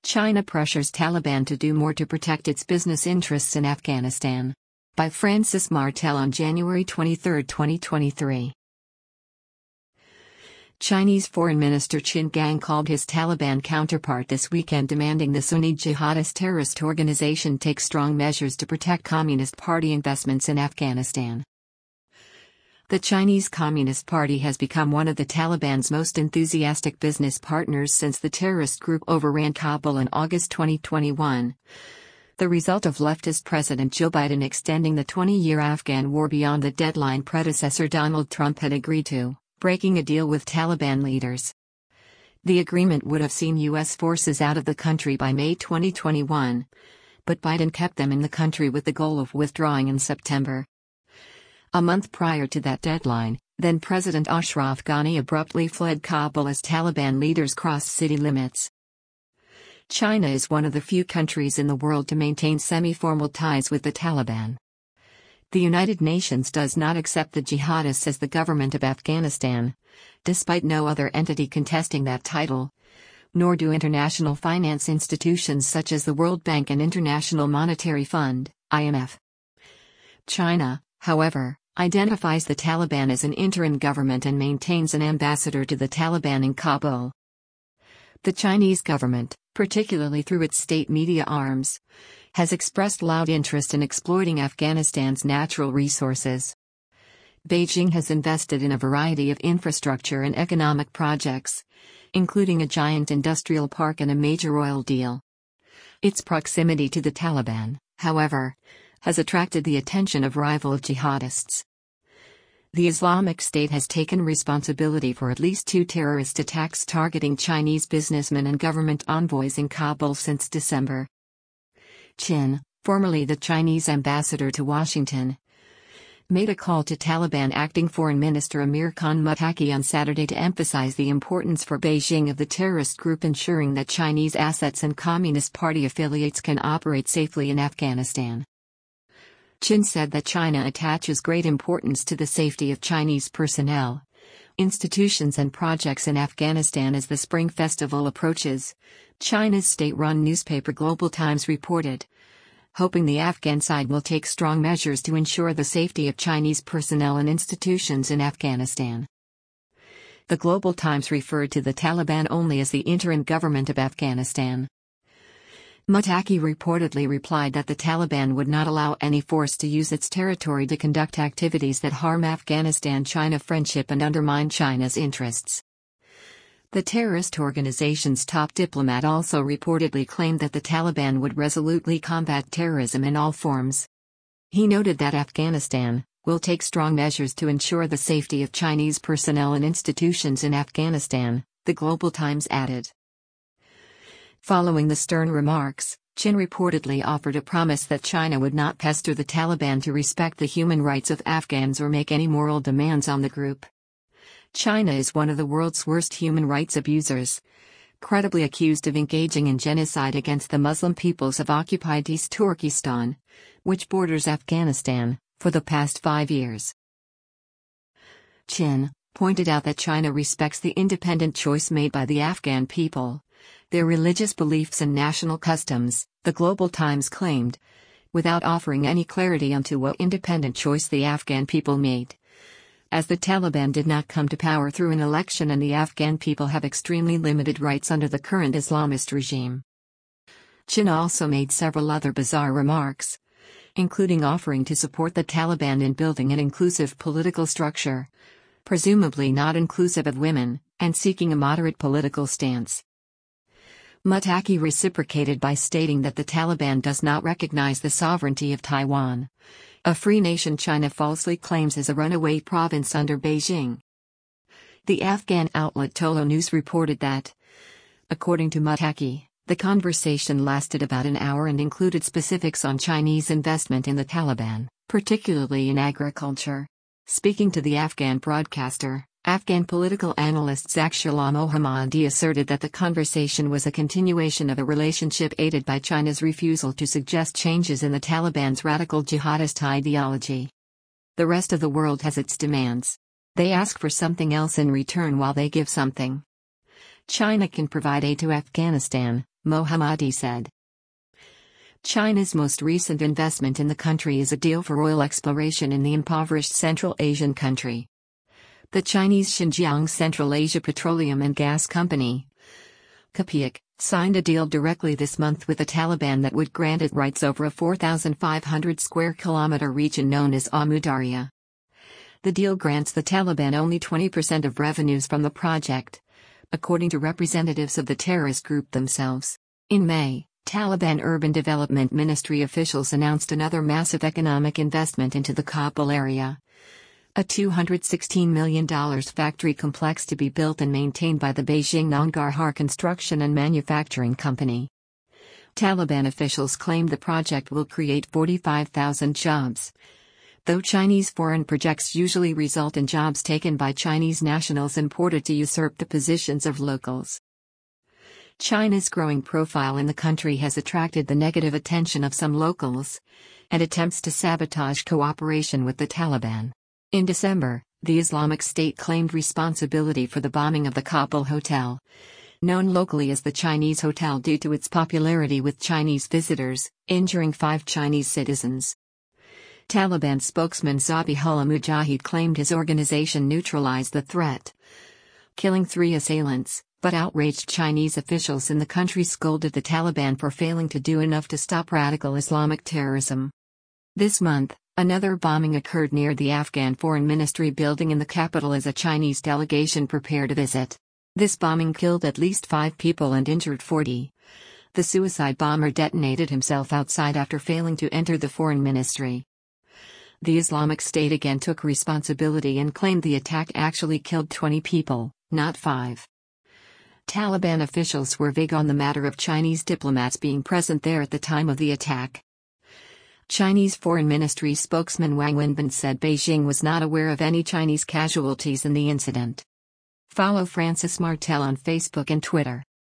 China pressures Taliban to do more to protect its business interests in Afghanistan. By Francis Martel on January 23, 2023. Chinese Foreign Minister Qin Gang called his Taliban counterpart this weekend, demanding the Sunni jihadist terrorist organization take strong measures to protect Communist Party investments in Afghanistan. The Chinese Communist Party has become one of the Taliban's most enthusiastic business partners since the terrorist group overran Kabul in August 2021. The result of leftist President Joe Biden extending the 20-year Afghan war beyond the deadline predecessor Donald Trump had agreed to, breaking a deal with Taliban leaders. The agreement would have seen U.S. forces out of the country by May 2021, but Biden kept them in the country with the goal of withdrawing in September. A month prior to that deadline, then President Ashraf Ghani abruptly fled Kabul as Taliban leaders crossed city limits. China is one of the few countries in the world to maintain semi-formal ties with the Taliban. The United Nations does not accept the jihadists as the government of Afghanistan, despite no other entity contesting that title, nor do international finance institutions such as the World Bank and International Monetary Fund, IMF. China, however, identifies the Taliban as an interim government and maintains an ambassador to the Taliban in Kabul. The Chinese government, particularly through its state media arms, has expressed loud interest in exploiting Afghanistan's natural resources. Beijing has invested in a variety of infrastructure and economic projects, including a giant industrial park and a major oil deal. Its proximity to the Taliban, however, has attracted the attention of rival jihadists. The Islamic State has taken responsibility for at least 2 terrorist attacks targeting Chinese businessmen and government envoys in Kabul since December. Qin, formerly the Chinese ambassador to Washington, made a call to Taliban acting Foreign Minister Amir Khan Muttaqi on Saturday to emphasize the importance for Beijing of the terrorist group ensuring that Chinese assets and Communist Party affiliates can operate safely in Afghanistan. Qin said that China attaches great importance to the safety of Chinese personnel, institutions and projects in Afghanistan as the Spring Festival approaches, China's state-run newspaper Global Times reported, hoping the Afghan side will take strong measures to ensure the safety of Chinese personnel and institutions in Afghanistan. The Global Times referred to the Taliban only as the interim government of Afghanistan. Muttaqi reportedly replied that the Taliban would not allow any force to use its territory to conduct activities that harm Afghanistan-China friendship and undermine China's interests. The terrorist organization's top diplomat also reportedly claimed that the Taliban would resolutely combat terrorism in all forms. He noted that Afghanistan will take strong measures to ensure the safety of Chinese personnel and institutions in Afghanistan, the Global Times added. Following the stern remarks, Qin reportedly offered a promise that China would not pester the Taliban to respect the human rights of Afghans or make any moral demands on the group. China is one of the world's worst human rights abusers, credibly accused of engaging in genocide against the Muslim peoples of occupied East Turkestan, which borders Afghanistan, for the past 5 years. Qin pointed out that China respects the independent choice made by the Afghan people, their religious beliefs and national customs, the Global Times claimed, without offering any clarity onto what independent choice the Afghan people made. As the Taliban did not come to power through an election and the Afghan people have extremely limited rights under the current Islamist regime. Qin also made several other bizarre remarks, including offering to support the Taliban in building an inclusive political structure, presumably not inclusive of women, and seeking a moderate political stance. Muttaqi reciprocated by stating that the Taliban does not recognize the sovereignty of Taiwan, a free nation China falsely claims is a runaway province under Beijing. The Afghan outlet Tolo News reported that, according to Muttaqi, the conversation lasted about an hour and included specifics on Chinese investment in the Taliban, particularly in agriculture. Speaking to the Afghan broadcaster, Afghan political analyst Zakhshallah Mohammadi asserted that the conversation was a continuation of a relationship aided by China's refusal to suggest changes in the Taliban's radical jihadist ideology. The rest of the world has its demands. They ask for something else in return while they give something. China can provide aid to Afghanistan, Mohammadi said. China's most recent investment in the country is a deal for oil exploration in the impoverished Central Asian country. The Chinese Xinjiang Central Asia Petroleum and Gas Company, CPAC, signed a deal directly this month with the Taliban that would grant it rights over a 4,500 square kilometer region known as Amudarya. The deal grants the Taliban only 20% of revenues from the project, according to representatives of the terrorist group themselves. In May, Taliban Urban Development Ministry officials announced another massive economic investment into the Kabul area. A $216 million factory complex to be built and maintained by the Beijing Nangarhar Construction and Manufacturing Company. Taliban officials claim the project will create 45,000 jobs. Though Chinese foreign projects usually result in jobs taken by Chinese nationals imported to usurp the positions of locals. China's growing profile in the country has attracted the negative attention of some locals, and attempts to sabotage cooperation with the Taliban. In December, the Islamic State claimed responsibility for the bombing of the Kabul hotel, known locally as the Chinese Hotel due to its popularity with Chinese visitors, injuring 5 Chinese citizens. Taliban spokesman Zabihullah Mujahid claimed his organization neutralized the threat, killing 3 assailants, but outraged Chinese officials in the country scolded the Taliban for failing to do enough to stop radical Islamic terrorism. This month, another bombing occurred near the Afghan Foreign Ministry building in the capital as a Chinese delegation prepared a visit. This bombing killed at least 5 people and injured 40. The suicide bomber detonated himself outside after failing to enter the foreign ministry. The Islamic State again took responsibility and claimed the attack actually killed 20 people, not 5. Taliban officials were vague on the matter of Chinese diplomats being present there at the time of the attack. Chinese Foreign Ministry spokesman Wang Wenbin said Beijing was not aware of any Chinese casualties in the incident. Follow Francis Martel on Facebook and Twitter.